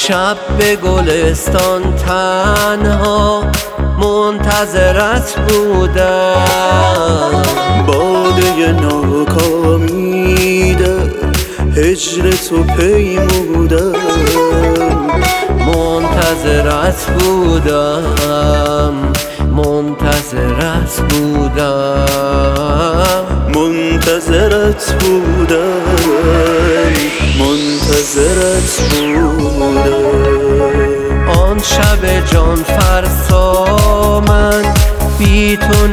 شب به گلستان تنها منتظرت بودم، باده ناکامیده هجر تو پیمودم. منتظرت بودم، منتظرت بودم، منتظرت بودم، منتظرت بودم. آن شب جان فرسا من بی تو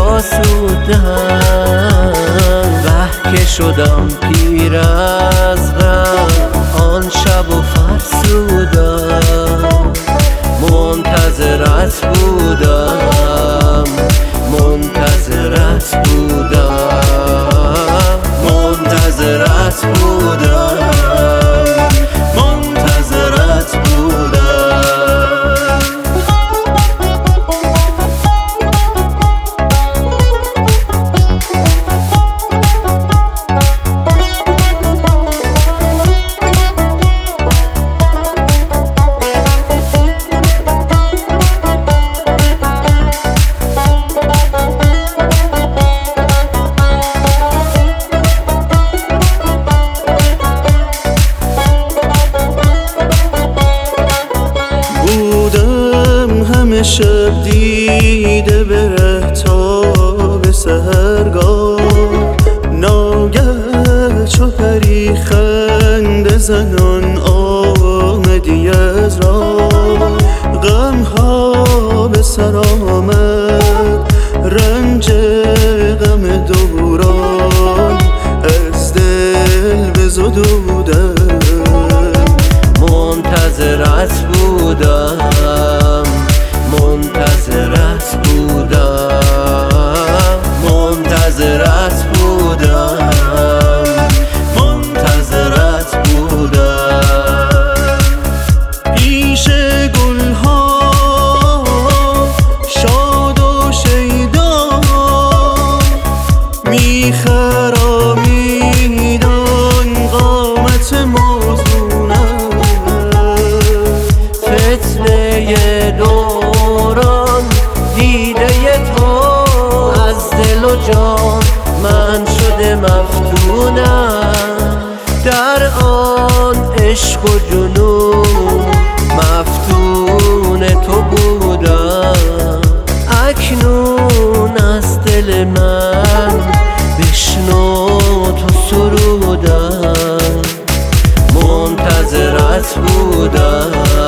نیاسودم، وه که شدم پیر از غم آن شب و فرسودم. منتظرت بودم، منتظرت بودم، منتظرت بودم، منتظرت بودم. شب دیده بره تا به سحرگاه، ناگه چو پری خنده زنان آمدی از راه. غم ها به سر آمد رنج غم دوران از دل بزدودم. منتظرت بودم، منتظرت بودم، منتظرت بودم، منتظرت بودم. پیش گلها شاد و شیدا میخرامیدن قامت موزونم. فتنه دوران دیده تو از دل و جان من شده مفتونم. در آن عشق و جنون مفتون تو بودم. اکنون از دل من بشنو تو سرودم. منتظرت بودم،